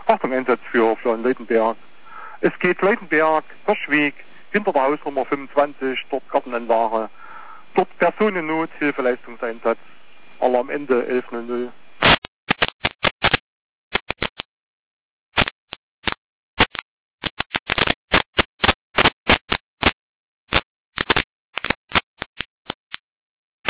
Fahrtungseinsatz für Leutenberg. Es geht Leutenberg, Hirschweg, hinter der Hausnummer 25, dort Gartenanlage, dort Personennot, Hilfeleistungseinsatz, Alarm Ende 11:00.